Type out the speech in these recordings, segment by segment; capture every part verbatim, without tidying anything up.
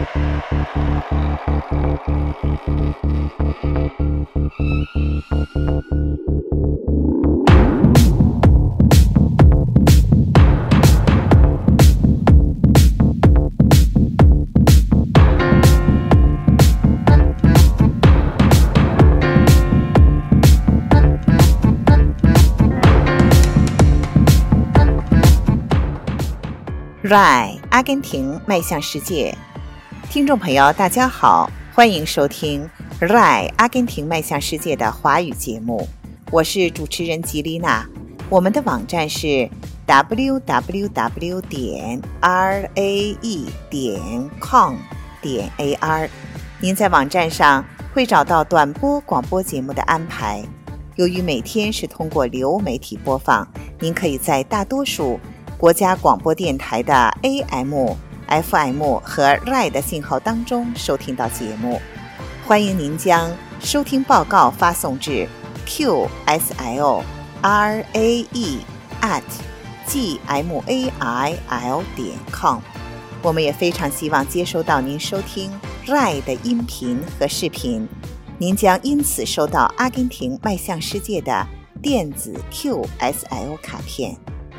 R A I 阿根廷迈向世界，听众朋友大家好，欢迎收听 R A I 阿根廷迈向世界的华语节目，我是主持人吉丽娜。我们的网站是 double-u double-u double-u 点 r a e 点 com 点 a r， 您在网站上会找到短波广播节目的安排。由于每天是通过流媒体播放，您可以在大多数国家广播电台的 A M、F M 和 R A I 的信号当中收听到节目。欢迎您将收听报告发送至 Q S L R A E at G M A I L 点 com。我们也非常希望接收到您收听 R A I 的音频和视频，您将因此收到阿根廷迈向世界的电子 Q S L 卡片。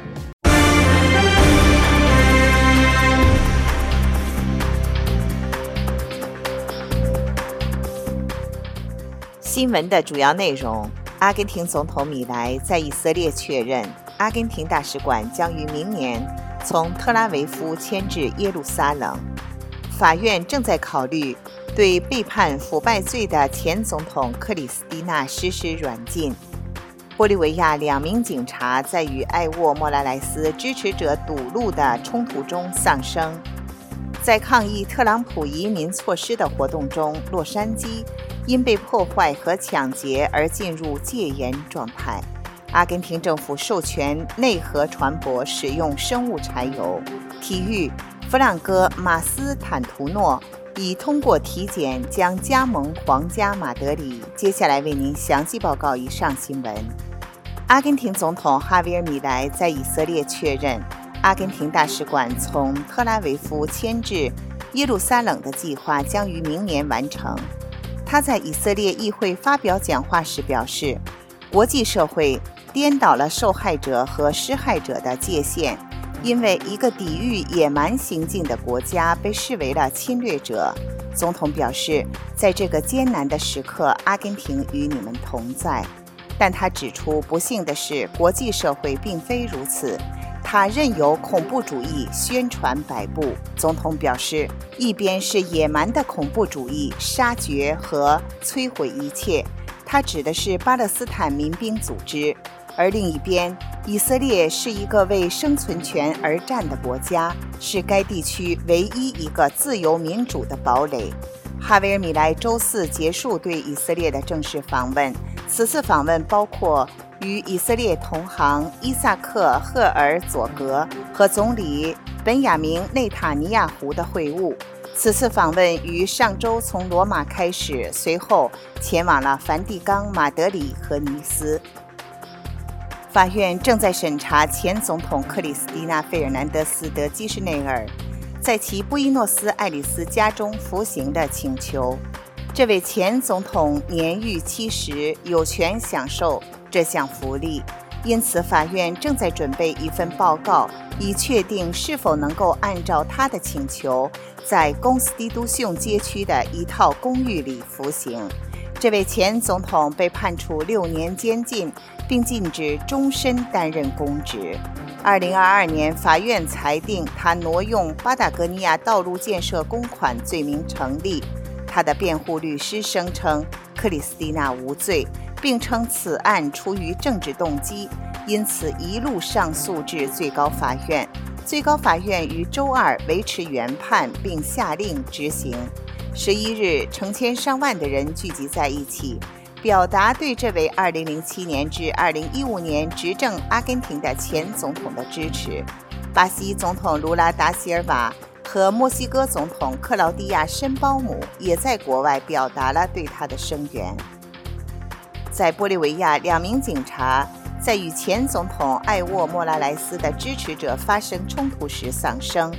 新闻的主要内容：阿根廷总统米莱在以色列确认，阿根廷大使馆将于明年从特拉维夫迁至耶路撒冷。法院正在考虑对被判腐败罪的前总统克里斯蒂娜实施软禁。玻利维亚两名警察在与艾沃莫拉莱斯支持者堵路的冲突中丧生。在抗议特朗普移民措施的活动中，洛杉矶因被破坏和抢劫而进入戒严状态。阿根廷政府授权内河船舶使用生物柴油。体育，弗朗哥·马斯坦图诺已通过体检将加盟皇家马德里。接下来为您详细报告以上新闻。阿根廷总统哈维尔·米莱在以色列确认，阿根廷大使馆从特拉维夫迁至耶路撒冷的计划将于明年完成。他在以色列议会发表讲话时表示，国际社会颠倒了受害者和施害者的界限，因为一个抵御野蛮行径的国家被视为了侵略者。总统表示，在这个艰难的时刻，阿根廷与你们同在。但他指出，不幸的是，国际社会并非如此。他任由恐怖主义宣传摆布。总统表示，一边是野蛮的恐怖主义，杀绝和摧毁一切，他指的是巴勒斯坦民兵组织；而另一边，以色列是一个为生存权而战的国家，是该地区唯一一个自由民主的堡垒。哈维尔·米莱周四结束对以色列的正式访问，此次访问包括与以色列同行伊萨克·赫尔佐格和总理本雅明·内塔尼亚胡的会晤。此次访问于上周从罗马开始，随后前往了梵蒂冈、马德里和尼斯。法院正在审查前总统克里斯蒂娜·费尔南德斯·德基什内尔在其布宜诺斯艾利斯家中服刑的请求。这位前总统年逾七十，有权享受这项福利，因此法院正在准备一份报告，以确定是否能够按照他的请求，在公斯蒂都秀街区的一套公寓里服刑。这位前总统被判处六年监禁，并禁止终身担任公职。二零二二年，法院裁定他挪用巴达哥尼亚道路建设公款罪名成立。他的辩护律师声称克里斯蒂娜无罪，并称此案出于政治动机，因此一路上诉至最高法院。最高法院于周二维持原判，并下令执行。十一日，成千上万的人聚集在一起，表达对这位二零零七年至二零一五年执政阿根廷的前总统的支持。巴西总统卢拉达西尔瓦和墨西哥总统克劳迪亚·申包姆也在国外表达了对他的声援。在玻利维亚，两名警察在与前总统艾沃莫拉莱斯的支持者发生冲突时丧生。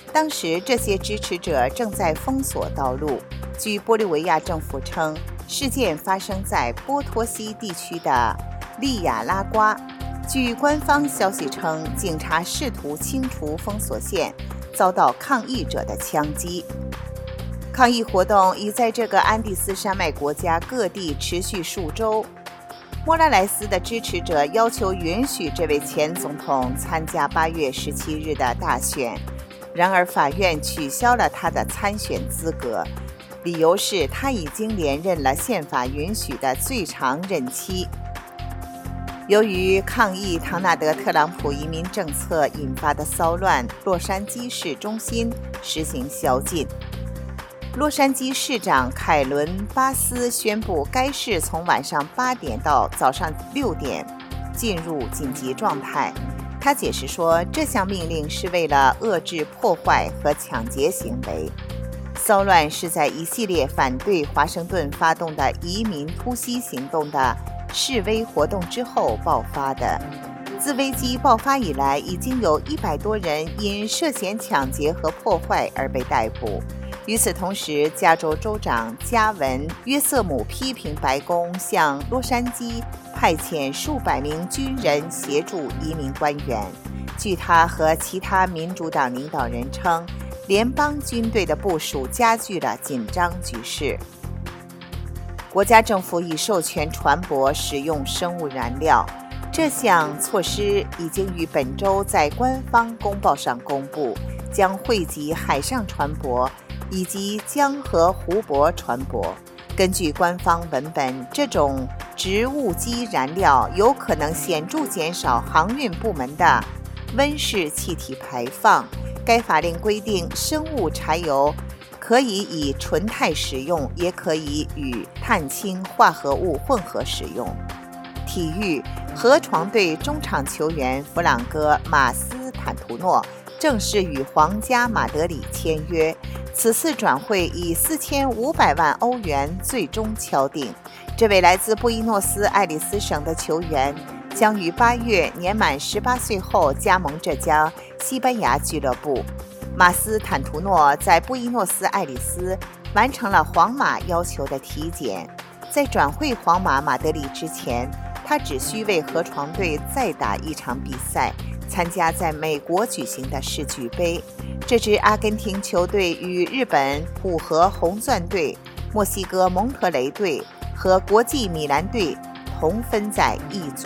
当时这些支持者正在封锁道路。据玻利维亚政府称，事件发生在波托西地区的利亚拉瓜。据官方消息称，警察试图清除封锁线，遭到抗议者的枪击。抗议活动已在这个安第斯山脉国家各地持续数周。莫拉莱斯的支持者要求允许这位前总统参加八月十七日的大选，然而法院取消了他的参选资格，理由是他已经连任了宪法允许的最长任期。由于抗议唐纳德·特朗普移民政策引发的骚乱，洛杉矶市中心实行宵禁。洛杉矶市长凯伦·巴斯宣布，该市从晚上八点到早上六点进入紧急状态。他解释说，这项命令是为了遏制破坏和抢劫行为。骚乱是在一系列反对华盛顿发动的移民突袭行动的示威活动之后爆发的。自危机爆发以来，已经有一百多人因涉嫌抢劫和破坏而被逮捕。与此同时，加州州长加文·约瑟姆批评白宫向洛杉矶派遣数百名军人协助移民官员。据他和其他民主党领导人称，联邦军队的部署加剧了紧张局势。国家政府已授权船舶使用生物燃料，这项措施已经于本周在官方公报上公布，将惠及海上船舶以及江河湖泊船舶。根据官方文本，这种植物基燃料有可能显著减少航运部门的温室气体排放。该法令规定，生物柴油可以以纯钛使用，也可以与碳氢化合物混合使用。体育，河床队中场球员弗朗哥·马斯坦图诺正式与皇家马德里签约，此次转会以四千五百万欧元最终敲定。这位来自布宜诺斯艾利斯省的球员将于八月年满十八岁后加盟这家西班牙俱乐部。马斯坦图诺在布宜诺斯艾利斯完成了皇马要求的体检，在转会皇马马德里之前，他只需为河床队再打一场比赛，参加在美国举行的世俱杯。这支阿根廷球队与日本浦和红钻队、墨西哥蒙特雷队和国际米兰队同分在一组。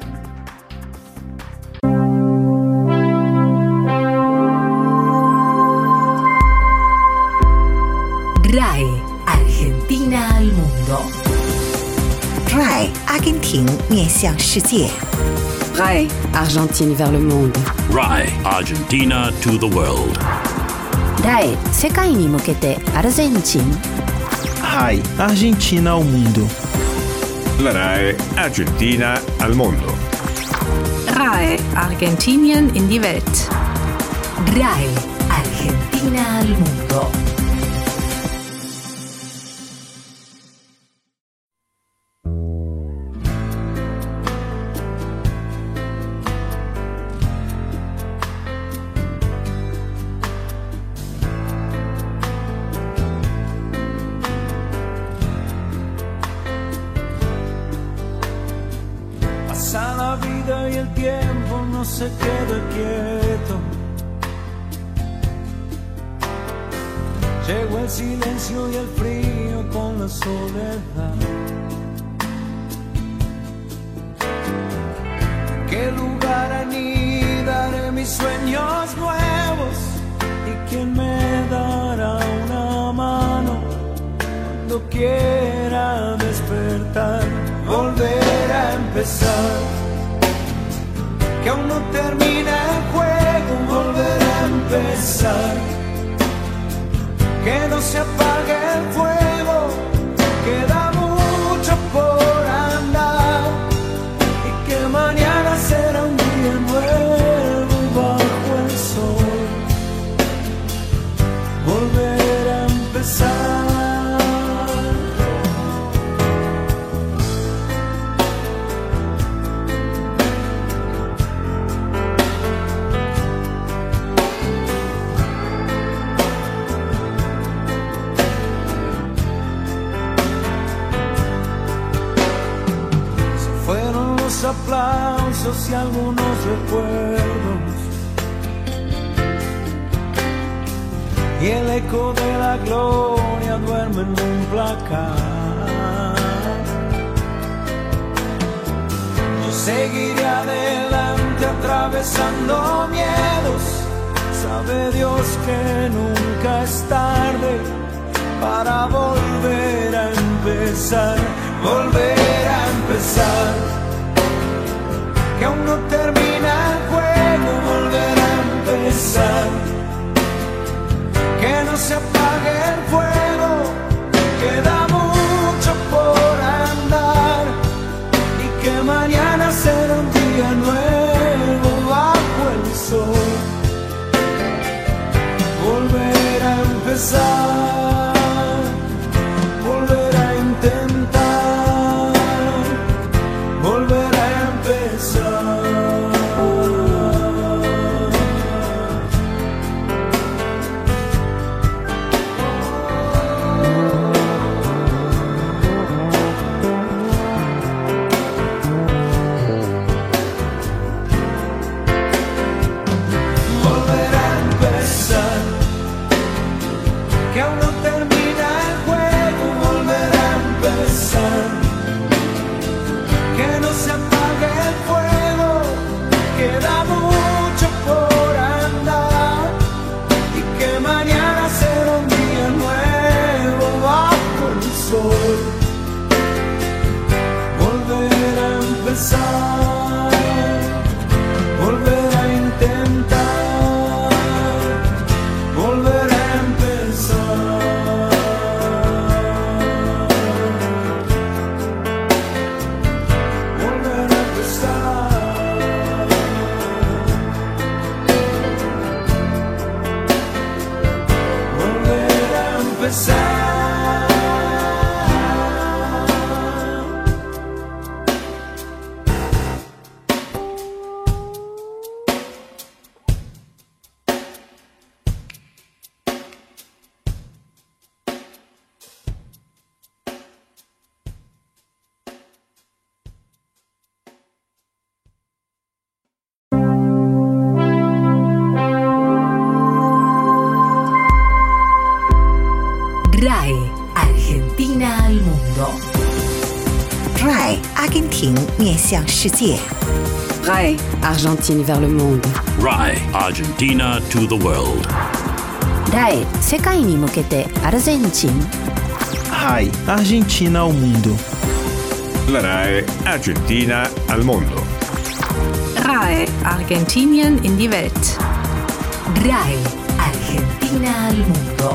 R A I Argentina al mundo。 R A I 阿根廷面向世界。 R A I Argentine vers le monde。 R A I Argentina to the world。 R A I 世界に向けてアルゼンチン。 R A I Argentina al mundo。 La R A I Argentina al mundo。 R A I Argentinien in die Welt。 R A I Argentina al mundo。 Pasa la vida y el tiempo no se queda quieto. Llegó el silencio y el frío con la soledad. ¿Qué lugar anidaré mis sueños nuevos? ¿Y quién me dará una mano cuando quiera despertar? Volver a empezar, que aún no termina el juego. Volver a empezar, que no se apague el fuego. Queda mucho por andar y que mañana será un día nuevo bajo el sol. Volver a empezar. abrazos y algunos recuerdos, y el eco de la gloria duerme en un placar. Yo seguiré adelante atravesando miedos. Sabe Dios que nunca es tarde para volver a empezar, volver a empezar. Que aún no termina el juego, volver a empezar. Que no se apague el fuego, queda mucho por andar. Y que mañana será un día nuevo bajo el sol. Volver a empezar, volver a intentar, volver a empezar. Volver a empezar. Que aún no termina el juego, volver a empezar. Que no se apague el fuego, queda mucho por andar. Y que mañana será un día nuevo bajo el sol. Volver a empezar, volver a intentar, volver a empezar. Volver a empezar. Volver a empezar. R A E Argentina al mundo. R A E 阿根廷面向世界。 R A E Argentine vers le monde. R A E Argentina to the world. R A E 世界に向けてアルゼンチン。 R A E Argentina ao mundo. La R A E Argentina al mundo. R A E Argentinien in die Welt. R A E Argentina al mundo.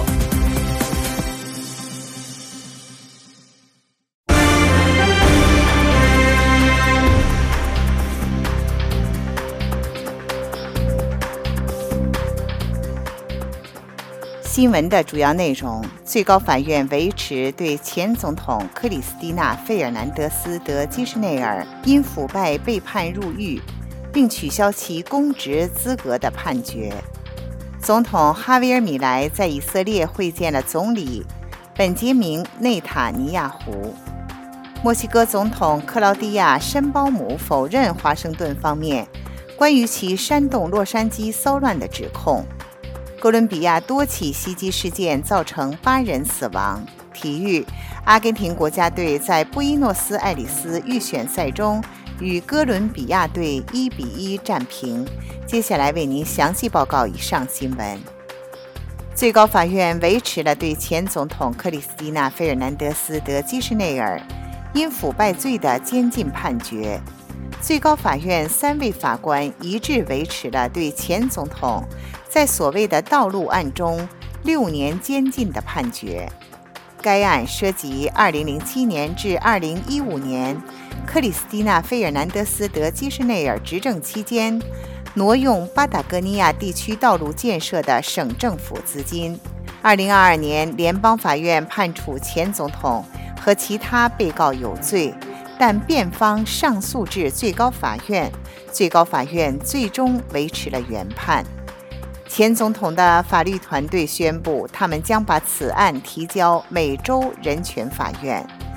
《新闻的主要内容：最高法院维持对前总统克里斯蒂娜·费尔南德斯·德基什内尔因腐败被判入狱，并取消其公职资格的判决。总统哈维尔·米莱在以色列会见了总理本杰明·内塔尼亚胡。墨西哥总统克劳迪亚·申包姆否认华盛顿方面关于其煽动洛杉矶骚乱的指控。哥伦比亚多起袭击事件造成八人死亡。体育，阿根廷国家队在布宜诺斯艾利斯预选赛中与哥伦比亚队一比一战平。接下来为您详细报告以上新闻。最高法院维持了对前总统克里斯蒂娜·费尔南德斯·德基什内尔因腐败罪的监禁判决。最高法院三位法官一致维持了对前总统在所谓的道路案中六年监禁的判决。该案涉及二零零七年至二零一五年克里斯蒂娜·费尔南德斯·德基什内尔执政期间挪用巴塔哥尼亚地区道路建设的省政府资金。二零二二年，联邦法院判处前总统和其他被告有罪，但辩方上诉至最高法院，最高法院最终维持了原判。前总统的法律团队宣布，他们将把此案提交美洲人权法院。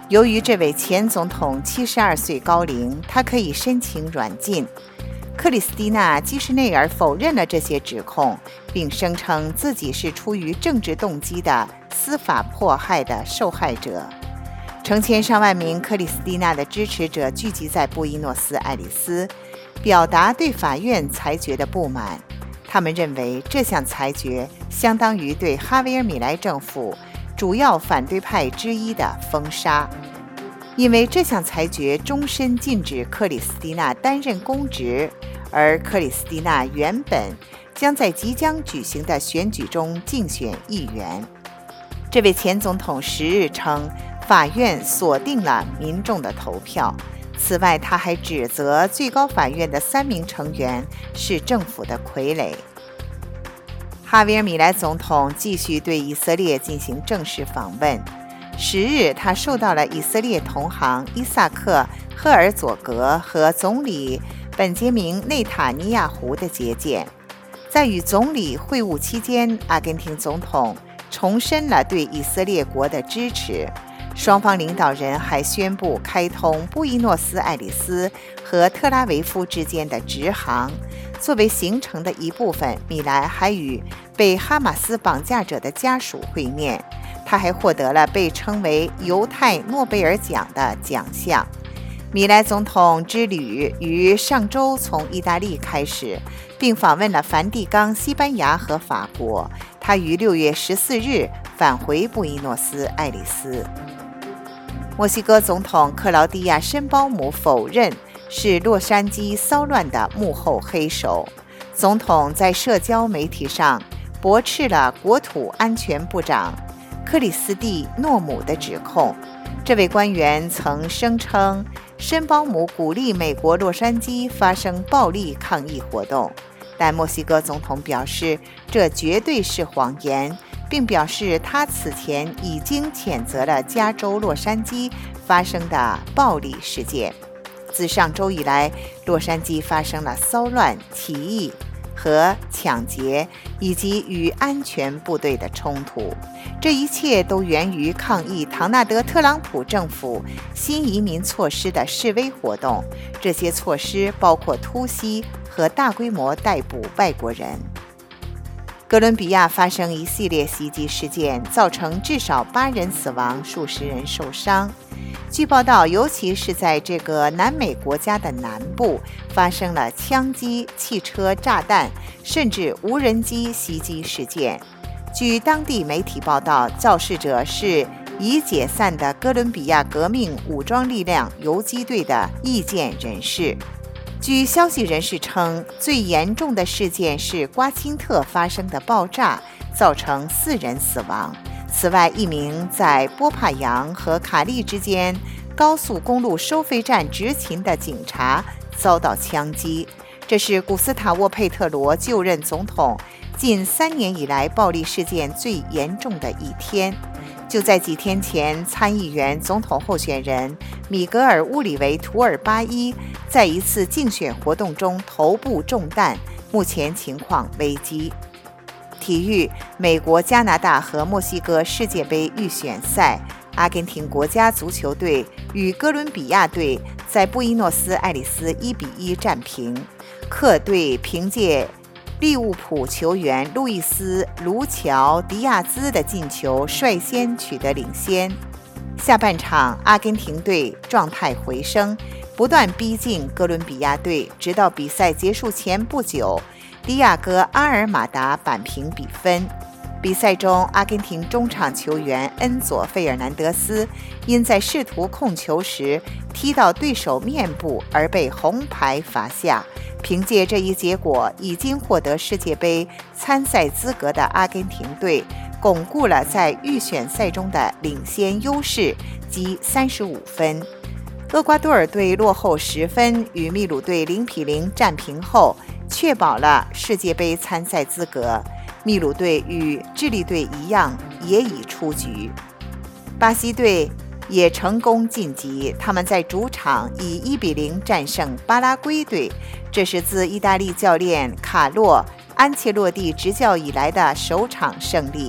由于这位前总统七十二岁高龄，他可以申请软禁。克里斯蒂娜·基什内尔否认了这些指控，并声称自己是出于政治动机的司法迫害的受害者。成千上万名克里斯蒂娜的支持者聚集在布宜诺斯艾利斯，表达对法院裁决的不满。他们认为这项裁决相当于对哈维尔·米莱政府主要反对派之一的封杀，因为这项裁决终身禁止克里斯蒂娜担任公职，而克里斯蒂娜原本将在即将举行的选举中竞选议员。这位前总统十日称，法院锁定了民众的投票。此外，他还指责最高法院的三名成员是政府的傀儡。哈维尔·米莱总统继续对以色列进行正式访问。十日，他受到了以色列同行伊萨克·赫尔佐格和总理本杰明·内塔尼亚胡的接见。在与总理会晤期间，阿根廷总统重申了对以色列国的支持。双方领导人还宣布开通布宜诺斯艾利斯和特拉维夫之间的直航。作为行程的一部分，米莱还与被哈马斯绑架者的家属会面。他还获得了被称为犹太诺贝尔奖的奖项。米莱总统之旅于上周从意大利开始，并访问了梵蒂冈、西班牙和法国。他于六月十四日返回布宜诺斯艾利斯。墨西哥总统克劳迪亚·申包姆否认是洛杉矶骚乱的幕后黑手。总统在社交媒体上驳斥了国土安全部长克里斯蒂诺姆的指控。这位官员曾声称申包姆鼓励美国洛杉矶发生暴力抗议活动，但墨西哥总统表示这绝对是谎言，并表示他此前已经谴责了加州洛杉矶发生的暴力事件。自上周以来，洛杉矶发生了骚乱、起义和抢劫，以及与安全部队的冲突。这一切都源于抗议唐纳德·特朗普政府新移民措施的示威活动。这些措施包括突袭和大规模逮捕外国人。哥伦比亚发生一系列袭击事件，造成至少八人死亡，数十人受伤。据报道，尤其是在这个南美国家的南部，发生了枪击、汽车炸弹，甚至无人机袭击事件。据当地媒体报道，肇事者是已解散的哥伦比亚革命武装力量游击队的意见人士。据消息人士称，最严重的事件是瓜钦特发生的爆炸，造成四人死亡。此外，一名在波帕扬和卡利之间高速公路收费站执勤的警察遭到枪击。这是古斯塔沃·佩特罗就任总统近三年以来暴力事件最严重的一天。就在几天前，参议员总统候选人米格尔·乌里维图尔巴伊在一次竞选活动中头部中弹，目前情况危机。体育，美国、加拿大和墨西哥世界杯预选赛，阿根廷国家足球队与哥伦比亚队在布宜诺斯艾利斯一比一战平。客队凭借利物浦球员路易斯·卢乔·迪亚兹的进球率先取得领先。下半场，阿根廷队状态回升，不断逼近哥伦比亚队，直到比赛结束前不久，迪亚哥·阿尔马达扳平比分。比赛中，阿根廷中场球员恩佐·费尔南德斯因在试图控球时踢到对手面部而被红牌罚下。凭借这一结果，已经获得世界杯参赛资格的阿根廷队巩固了在预选赛中的领先优势，积三十五分。厄瓜多尔队落后十分，与秘鲁队零比零战平后，确保了世界杯参赛资格。秘鲁队与智利队一样，也已出局。巴西队也成功晋级，他们在主场以一比零战胜巴拉圭队，这是自意大利教练卡洛·安切洛蒂执教以来的首场胜利。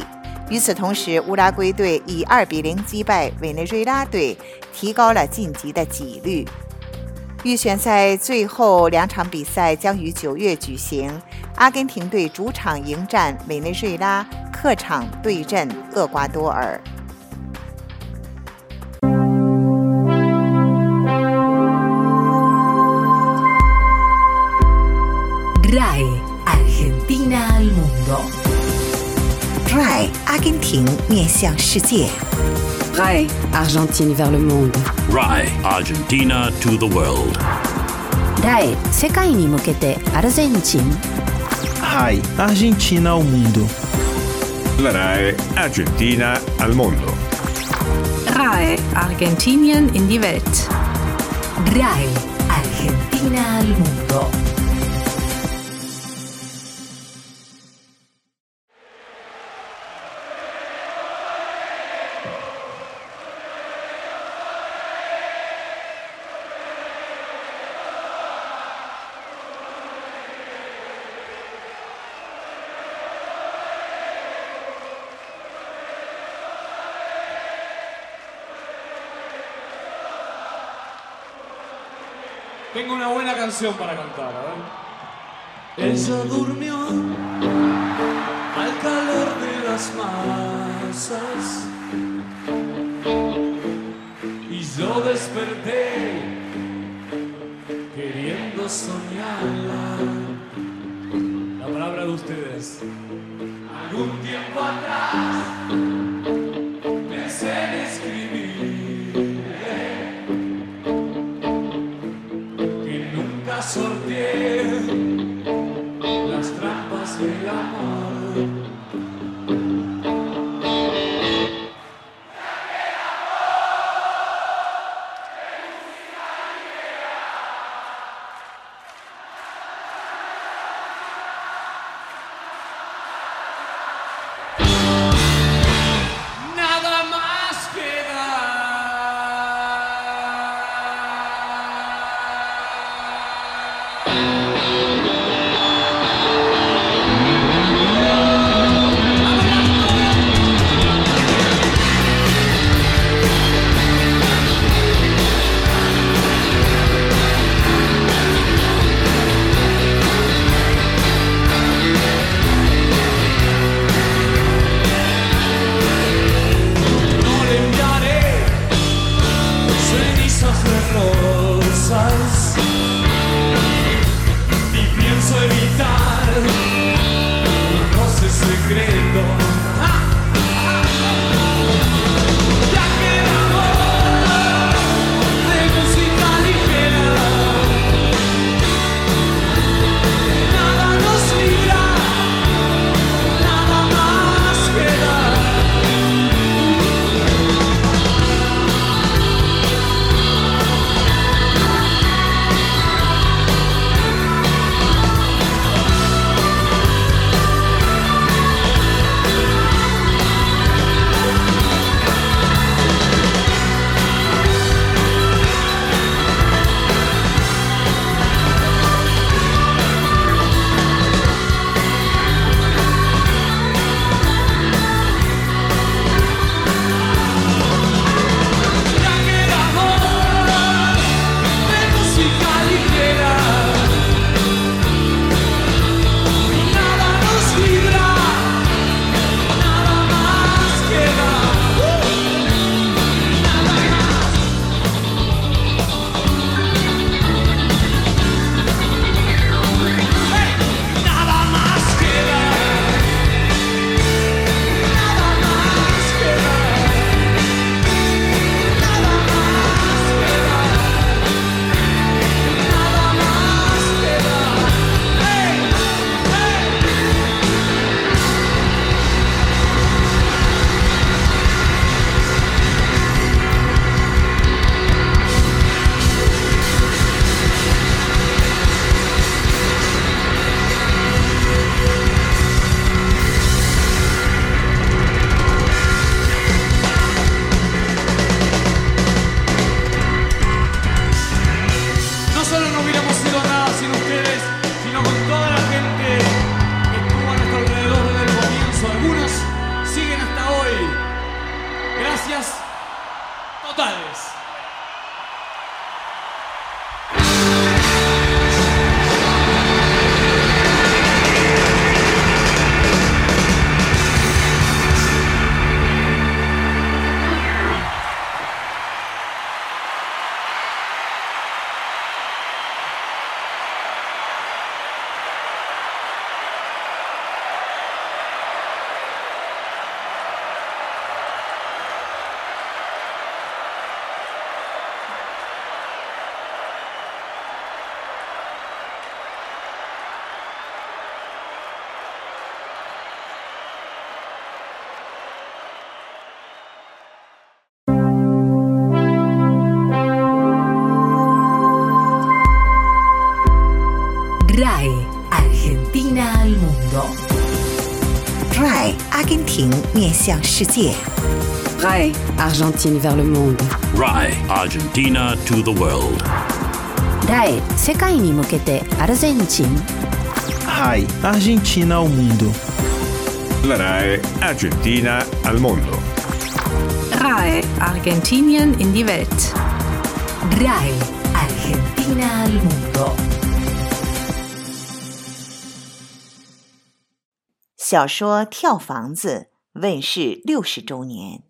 与此同时，乌拉圭队以二比零击败委内瑞拉队，提高了晋级的几率。预选赛最后两场比赛将于九月举行，阿根廷队主场迎战委内瑞拉，客场对阵厄瓜多尔。 R A I Argentina al mundo. R A I 阿根廷面向世界。 R A I Argentine vers le monde. R A I Argentina to the world. R A I 世界に向けてアルゼンチン。 R A I Argentina ao mundo. La R A I Argentina al mundo. R A I Argentinien in die Welt. R A I Argentina al mundo. Tengo una buena canción para cantar, a ver. Ella durmió al calor de las masas y yo desperté queriendo soñarla. La palabra de ustedes. Algún tiempo atrás pensé en escribirle que nunca sorteé las trampas del amor. 根廷面向世界。 R A I Argentine vers le monde. R A I Argentina to the world. R A I 世界に向けてアルゼンチン。 R A I Argentina ao mundo. La R A I Argentina al mondo. R A I Argentinien in die Welt. R A I Argentina al mundo. 小说《跳房子》问世六十周年。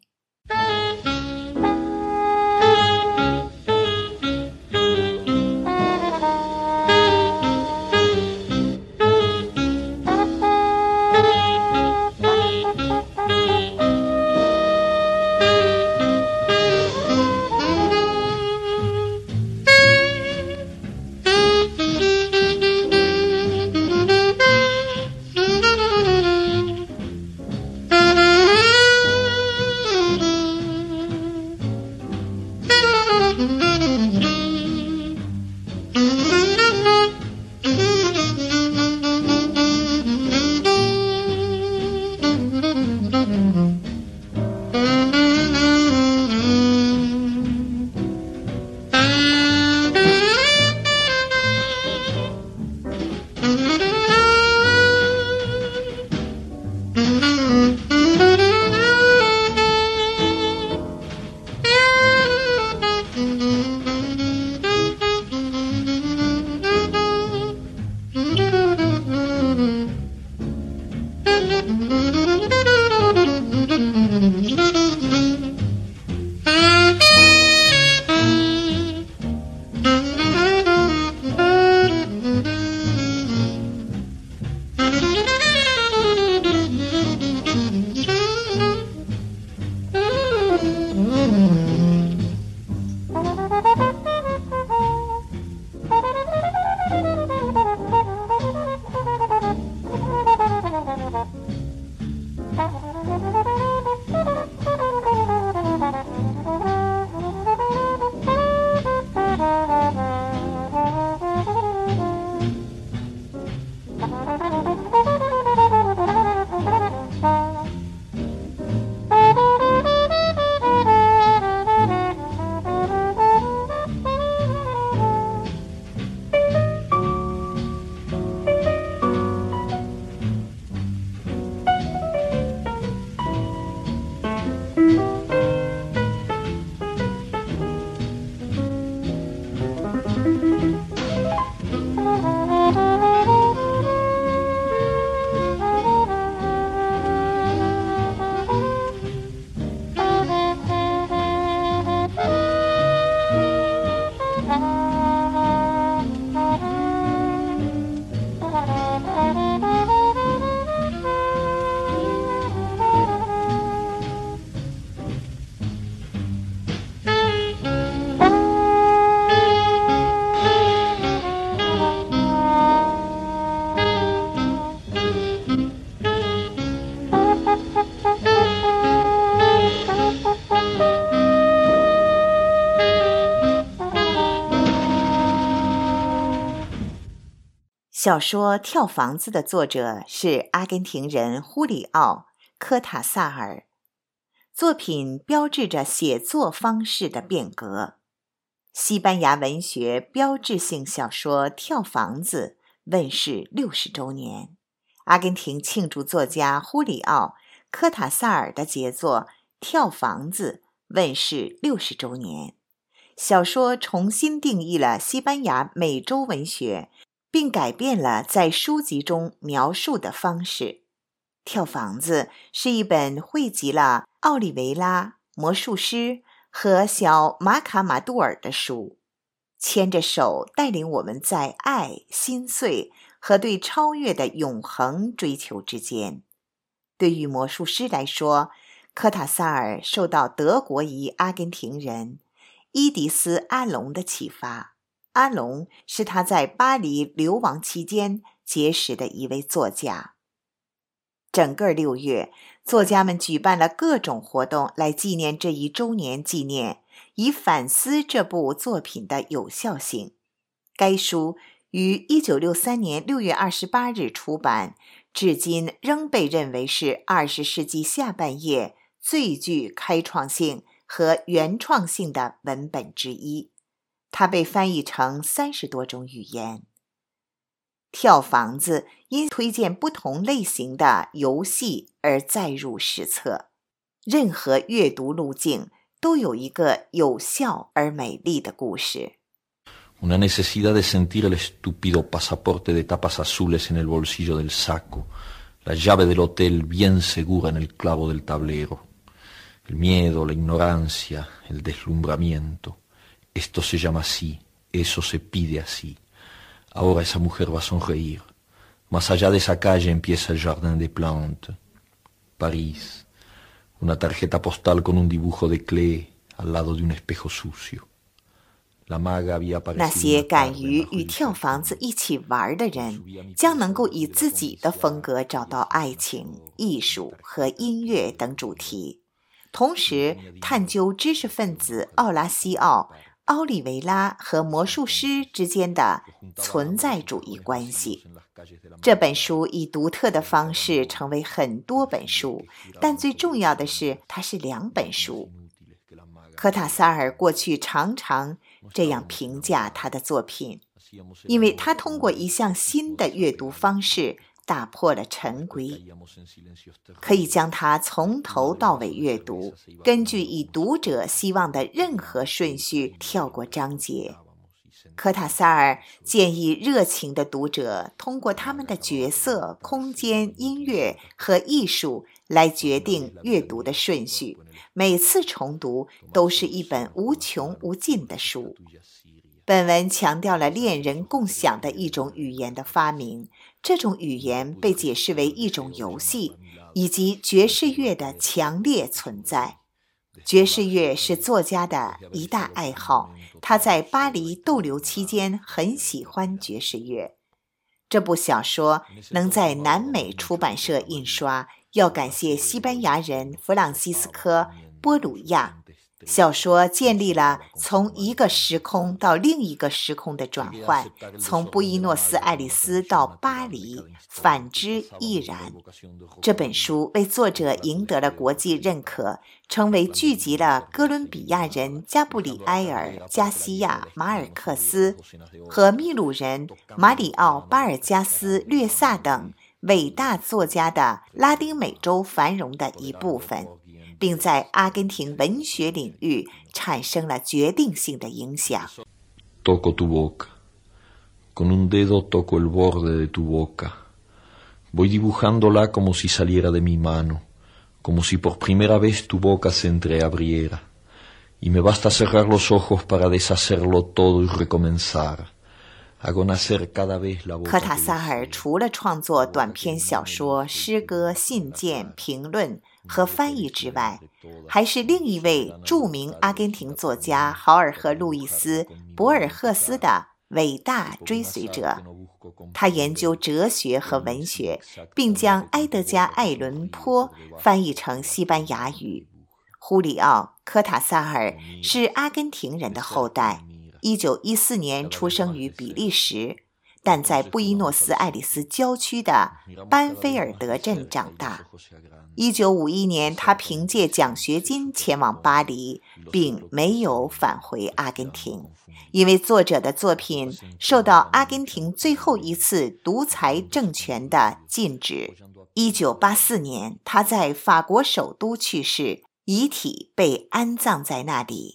小说《跳房子》的作者是阿根廷人胡里奥·科塔萨尔，作品标志着写作方式的变革。西班牙文学标志性小说《跳房子》问世六十周年，阿根廷庆祝作家胡里奥·科塔萨尔的杰作《跳房子》问世六十周年。小说重新定义了西班牙美洲文学，并改变了在书籍中描述的方式。跳房子是一本汇集了奥利维拉、魔术师和小马卡马杜尔的书，牵着手带领我们在爱、心碎和对超越的永恒追求之间。对于魔术师来说，科塔萨尔受到德国裔阿根廷人伊迪丝·阿隆的启发。阿隆是他在巴黎流亡期间结识的一位作家。整个六月，作家们举办了各种活动来纪念这一周年纪念，以反思这部作品的有效性。该书于一九六三年六月二十八日出版， 至今仍被认为是二十世纪下半叶最具开创性和原创性的文本之一。它被翻译成三十多种语言。跳房子因推荐不同类型的游戏而载入史册。任何阅读路径都有一个有效而美丽的故事。 Una necesidad de sentir el estúpido pasaporte de tapas azules en el bolsillo del saco, la llave del hotel bien segura en el clavo del tablero, el miedo, la ignorancia, el deslumbramiento. Esto se llama así, eso se pide así. Ahora esa mujer va a sonreír. Más allá de esa calle empieza el Jardin des Plantes. París, una tarjeta postal con un dibujo de Klee al lado de un espejo sucio. 那些敢于与跳房子一起玩的人，将能够以自己的风格找到爱情、艺术和音乐等主题，同时探究知识分子奥拉西奥、奥利维拉和魔术师之间的存在主义关系。这本书以独特的方式成为很多本书，但最重要的是，它是两本书。科塔萨尔过去常常这样评价他的作品，因为他通过一项新的阅读方式打破了陈规，可以将它从头到尾阅读，根据以读者希望的任何顺序跳过章节。科塔萨尔建议热情的读者通过他们的角色、空间、音乐和艺术来决定阅读的顺序，每次重读都是一本无穷无尽的书。本文强调了恋人共享的一种语言的发明，这种语言被解释为一种游戏，以及爵士乐的强烈存在。爵士乐是作家的一大爱好，他在巴黎逗留期间很喜欢爵士乐。这部小说能在南美出版社印刷，要感谢西班牙人弗朗西斯科·波鲁亚。小说建立了从一个时空到另一个时空的转换，从布宜诺斯艾利斯到巴黎，反之亦然。这本书为作者赢得了国际认可，成为聚集了哥伦比亚人加布里埃尔·加西亚·马尔克斯和秘鲁人马里奥·巴尔加斯·略萨等伟大作家的拉丁美洲繁荣的一部分，并在阿根廷文学领域产生了决定性的影响。 Toco tu boca. Con un dedo toco el borde de tu boca. Voy dibujándola como si saliera de mi mano, como si por primera vez tu boca se entreabriera. Y me basta cerrar los ojos para deshacerlo todo y recomenzar. 科塔萨尔除了创作短篇小说、诗歌、信件、评论和翻译之外，还是另一位著名阿根廷作家豪尔赫·路易斯·博尔赫斯的伟大追随者。他研究哲学和文学，并将埃德加·艾伦坡翻译成西班牙语。胡里奥·科塔萨尔是阿根廷人的后代，一九一四年出生于比利时，但在布宜诺斯艾利斯郊区的班菲尔德镇长大。一九五一年，他凭借奖学金前往巴黎，并没有返回阿根廷，因为作者的作品受到阿根廷最后一次独裁政权的禁止。一九八四年，他在法国首都去世，遗体被安葬在那里。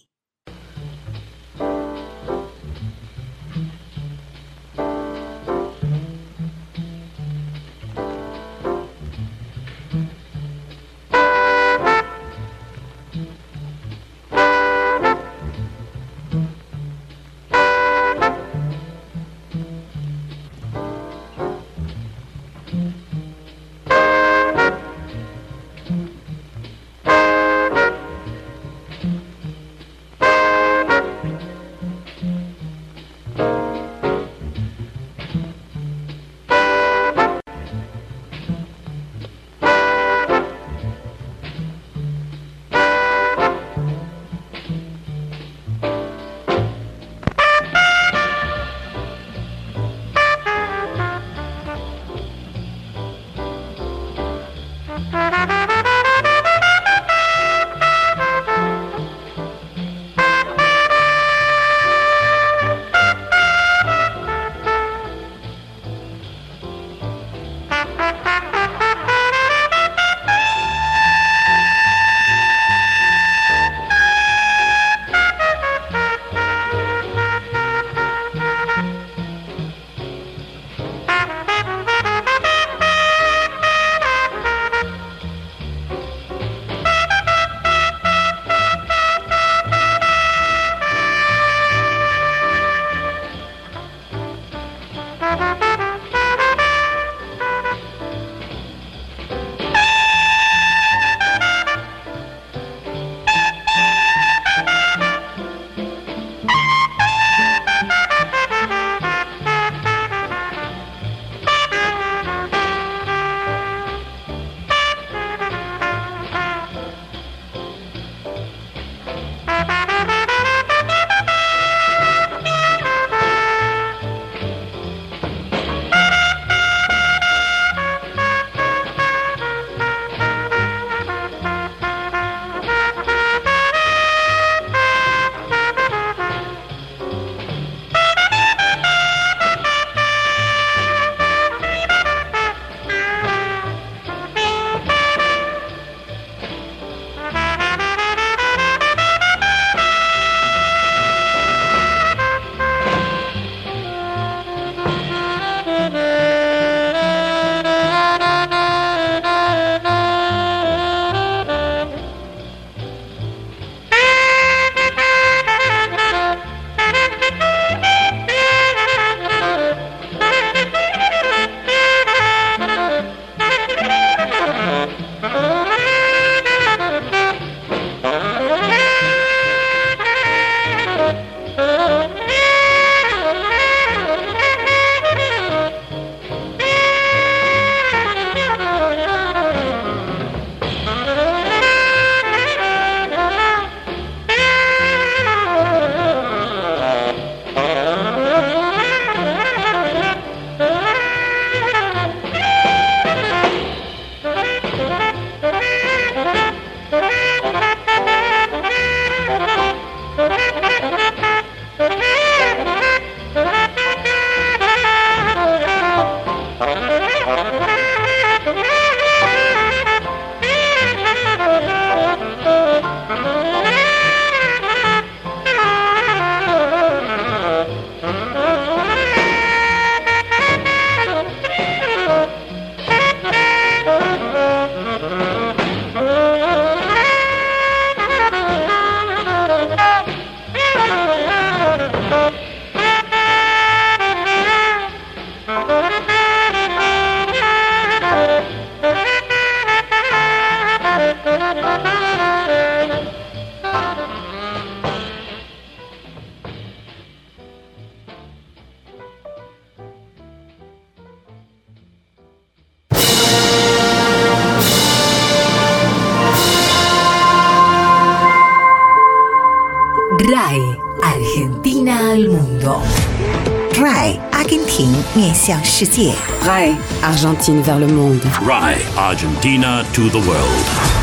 Argentina al mundo. R A I 阿根廷面向世界。 R A I Argentine vers le monde. R A I Argentina to the world.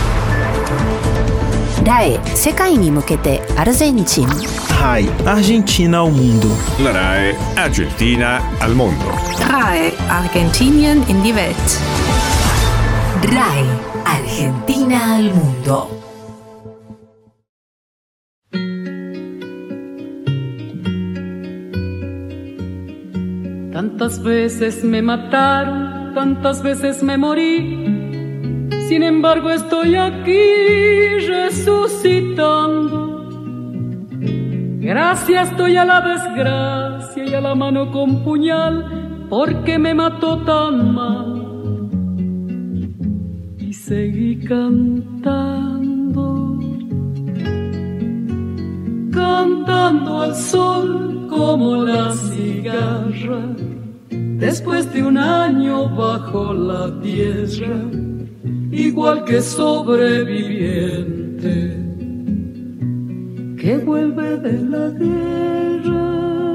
R A I 世界に向けてアルゼンチン。 R A I Argentina ao mundo. La R A I Argentina al mundo. R A I Argentinien in die Welt. R A I Argentina al mundo. Tantas veces me mataron, tantas veces me morí. Sin embargo estoy aquí resucitando. Gracias estoy a la desgracia y a la mano con puñal, porque me mató tan mal. Y seguí cantando, cantando al sol como la cigarra. Después de un año bajo la tierra, igual que sobreviviente que vuelve de la guerra.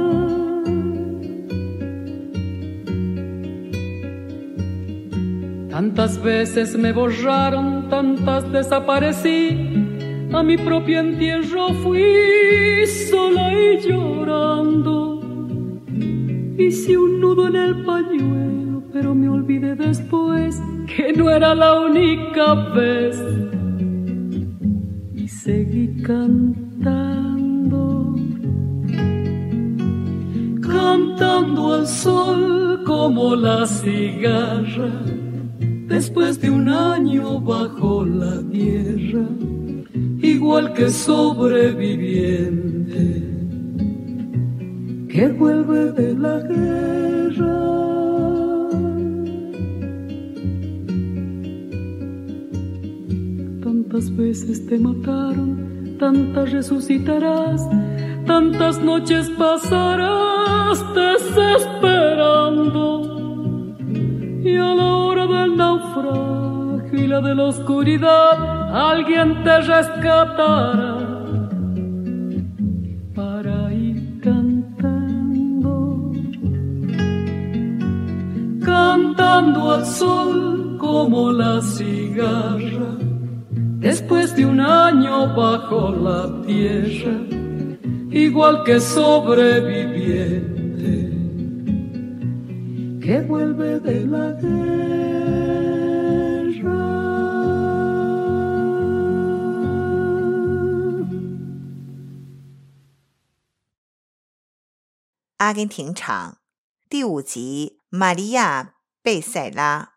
Tantas veces me borraron, tantas desaparecí. A mi propio entierro fui sola y llorando. Hice un nudo en el pañuelo, pero me olvidé después que no era la única vez. Y seguí cantando, cantando al sol como la cigarra. Después de un año bajo la tierra, igual que sobreviviente que vuelve de la guerra. Tantas veces te mataron, tantas resucitarás, tantas noches pasarás desesperando. Y a la hora del naufragio y la de la oscuridad, alguien te rescatará para ir cantando, cantando al sol como la cigarra. Después de un año bajo la tierra, igual que sobreviviente que vuelve de la guerra. 《阿根廷场》第五集，玛利亚·贝塞拉。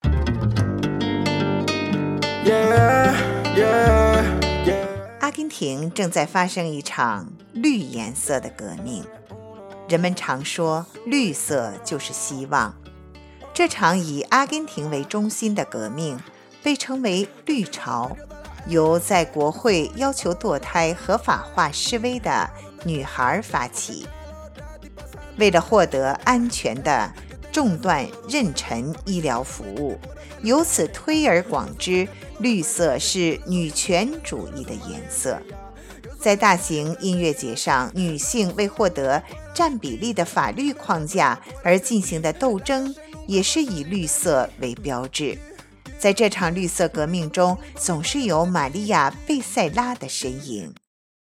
Yeah, yeah, yeah. 阿根廷正在发生一场绿颜色的革命。人们常说，绿色就是希望。这场以阿根廷为中心的革命被称为绿潮，由在国会要求堕胎合法化示威的女孩发起。为了获得安全的中断妊娠医疗服务，由此推而广之，绿色是女权主义的颜色。在大型音乐节上，女性为获得占比例的法律框架而进行的斗争也是以绿色为标志。在这场绿色革命中，总是有玛利亚·贝塞拉的身影。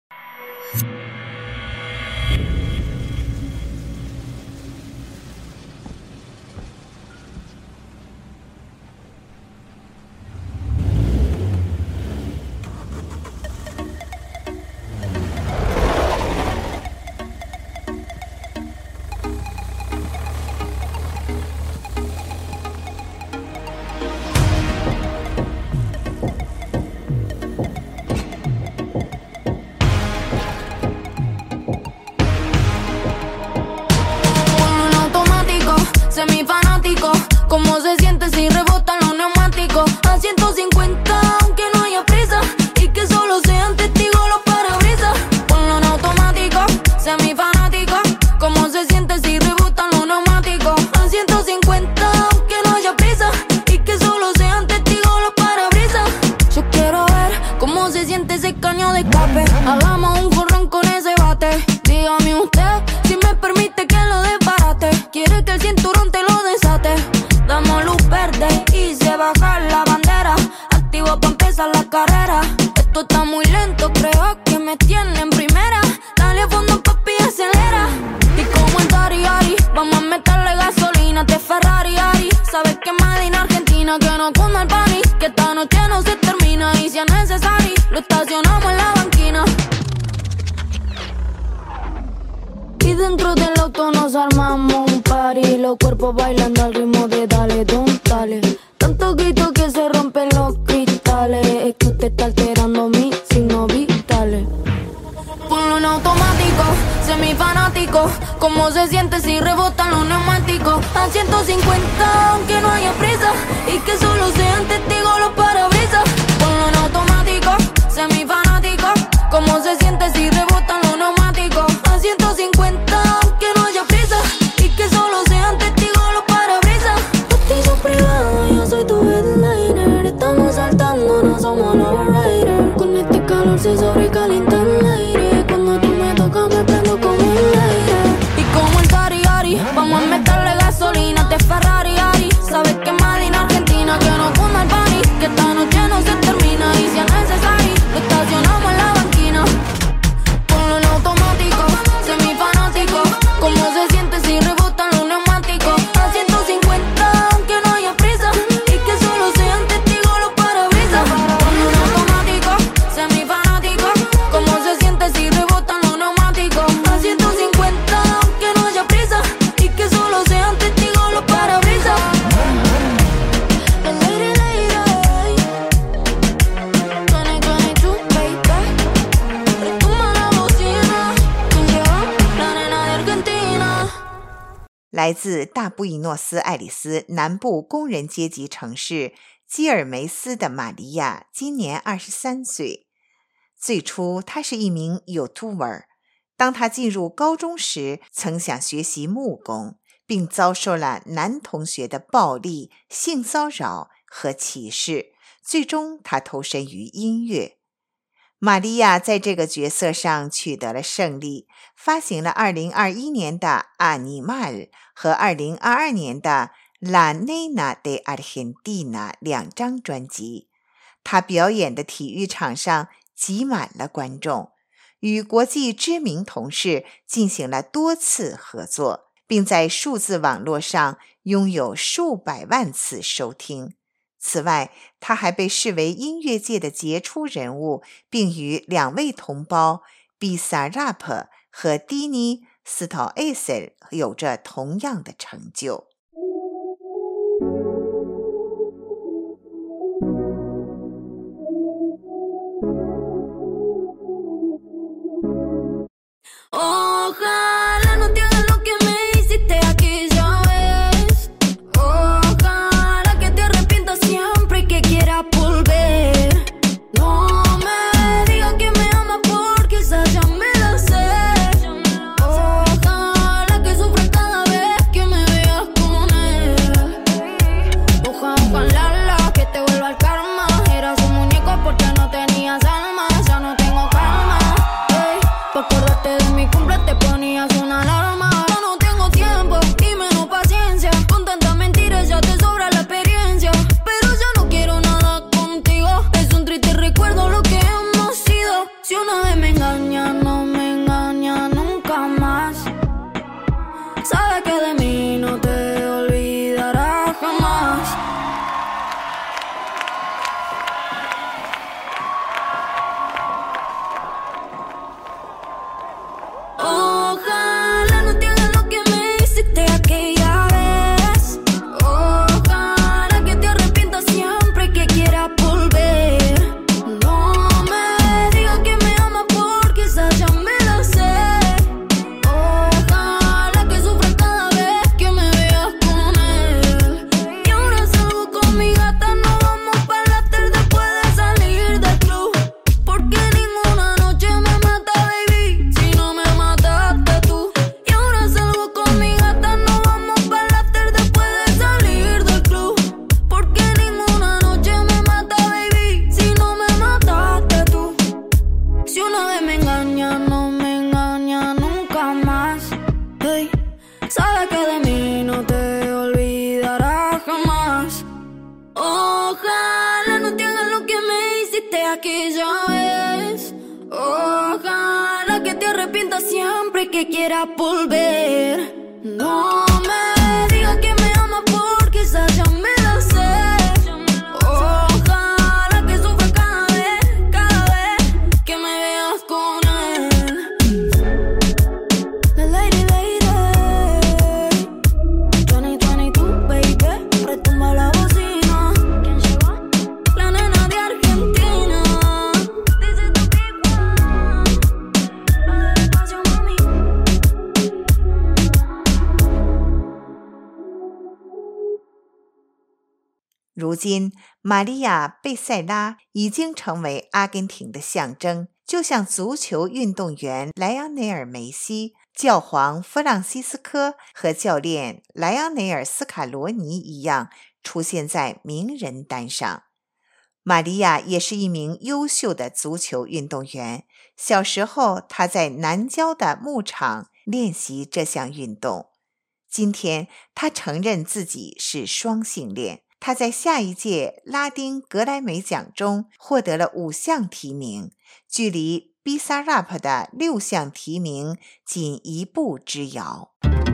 ¿Cómo se siente si rebotan los neumáticos? A ciento cincuenta, aunque no haya prisa, y que solo sean testigos los parabrisas. Ponlo en automático, semifanático. ¿Cómo se siente si rebotan los neumáticos? A ciento cincuenta, aunque no haya prisa, y que solo sean testigos los parabrisas. Yo quiero ver cómo se siente ese caño de escape. Hagamos un jorrón con ese bate. Dígame usted Si me permite que lo desbarate, quiere que el cinturón te lo desate. Damos luz verde y se baja la bandera. Activo pa' empezar la carrera. Esto está muy lento, creo que me tiene en primera. Dale a fondo, papi, acelera. Y como en Dari Ari, vamos a meterle gasolina de Ferrari Ari. Sabes que Made in Argentina, que no cunda el pani, que esta noche no se termina. Y si es necesario, lo estacionamos en la banquina. Y dentro del auto nos armamos un party. Los cuerpos bailando al ritmo de dale, don, dale. Tanto grito que se rompen los cristales. Es que usted está alterando mis signos vitales. Ponlo en automático, semifanático. ¿Cómo se siente si rebotan los neumáticos? A ciento cincuenta, aunque no haya prisa. Y que solo sean testigos los parabrisas. Ponlo en automático, semifanático. ¿Cómo se siente si rebotan los neumáticos? A ciento cincuenta, aunque no haya prisa. Y que solo sean testigos los parabrisas. Bautizo privado, yo soy tu headliner. Estamos saltando, no somos los riders. Con este calor se sobrecalienta el aire. Cuando tú me tocas me prendo como el aire. Y como el Dari Ari, vamos a meterle gasolina de Ferrari Ari. Sabes que Made in Argentina, que no funda el pani, que esta noche no se termina. Y si es necesario, lo estacionamos en la banquina. Ponlo en automático, semifanático. ¿Cómo se siente si rebotan los neumáticos? A ciento cincuenta, aunque no haya prisa. Y que solo sean testigos los parabrisas. Ponlo en automático, semifanático. ¿Cómo se siente si rebotan los neumáticos? A ciento cincuenta, aunque no haya prisa. Y que solo sean testigos los parabrisas. Lady, lady, twenty twenty-two, baby. Retumba la bocina, la nena de Argentina. 来自大布宜诺斯艾利斯南部工人阶级城市基尔梅斯的玛利亚今年二十三岁。最初她是一名 YouTuber， 当她进入高中时曾想学习木工，并遭受了男同学的暴力、性骚扰和歧视，最终她投身于音乐。玛利亚在这个角色上取得了胜利，发行了二零二一年的《Animal》和二零二二年的《La Nena de Argentina》两张专辑。她表演的体育场上挤满了观众，与国际知名同事进行了多次合作，并在数字网络上拥有数百万次收听。此外，他还被视为音乐界的杰出人物，并与两位同胞比萨拉普和迪尼斯托埃塞有着同样的成就。 Ojalá no te hagas lo que me hiciste aquella vez. Ojalá que te arrepientas siempre y que quieras volver. No me digas que me amas porque esa ya me la sé. Ojalá que sufras cada vez que me veas con y ya ves. Ojalá que te arrepientas siempre que quieras volver. No me digas que me amas porque esa ya me la sé. Ojalá que sufra cada vez, cada vez que me veas con él. La lady, lady, veinte veintidós, baby, retumba la bocina. ¿Quién llegó? La nena de Argentina. Dice tu pico, la del espacio, mami. 如今，玛利亚·贝塞拉已经成为阿根廷的象征，就像足球运动员莱昂内尔·梅西、教皇弗朗西斯科和教练莱昂内尔·斯卡罗尼一样，出现在名人单上。玛利亚也是一名优秀的足球运动员。小时候，她在南郊的牧场练习这项运动。今天，她承认自己是双性恋。他在下一届拉丁格莱美奖中获得了五项提名，距离 Bizarrap 的六项提名仅一步之遥。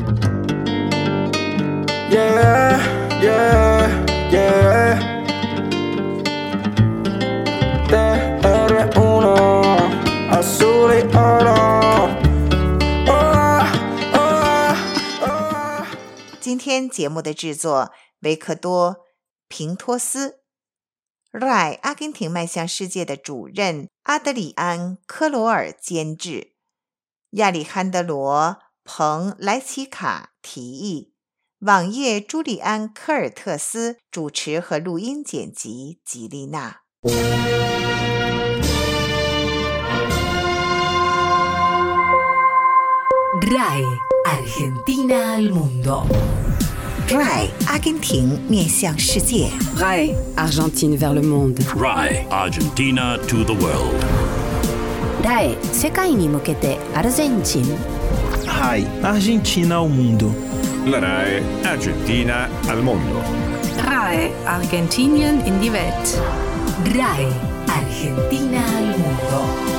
Yeah, yeah, yeah. T R uno, azul y oro. Oh, oh, oh. 今天节目的制作维克多平托斯 R A I 阿根廷迈向世界的主任阿德里安·科罗尔监制，亚里汉德罗·彭莱奇卡提议，网页朱利安·科尔特斯主持和录音剪辑，吉丽娜。 R A I Argentina al mundo. R A I 阿根廷面向世界。 R A I Argentine vers le monde. R A I Argentina to the world. R A I 世界に向けてアルゼンチン。 R A I Argentina ao mundo. La R A I Argentina al mondo. R A I Argentinien in die Welt. R A I Argentina al mundo.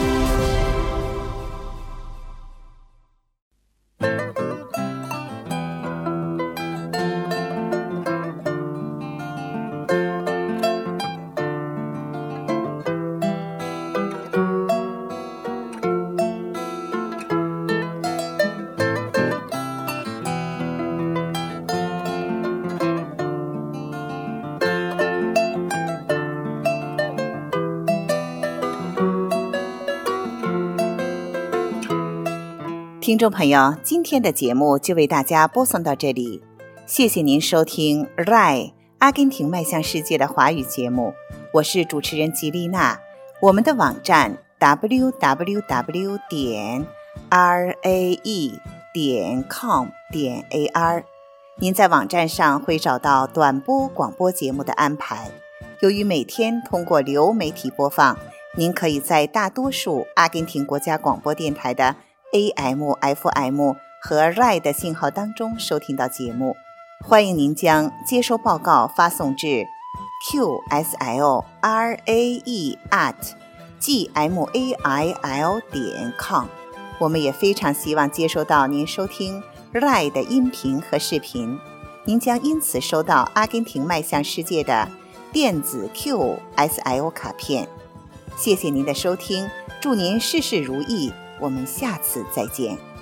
听众朋友，今天的节目就为大家播送到这里，谢谢您收听 R A I 阿根廷迈向世界的华语节目，我是主持人吉丽娜。我们的网站 double-u double-u double-u 点 r a e 点 com 点 a r， 您在网站上会找到短波广播节目的安排。由于每天通过流媒体播放，您可以在大多数阿根廷国家广播电台的A M、F M 和 R A I 的信号当中收听到节目，欢迎您将接收报告发送至 Q S L R A E at G M A I L 点 com。我们也非常希望接收到您收听 R A I 的音频和视频，您将因此收到阿根廷迈向世界的电子 Q S L 卡片。谢谢您的收听，祝您事事如意。我们下次再见。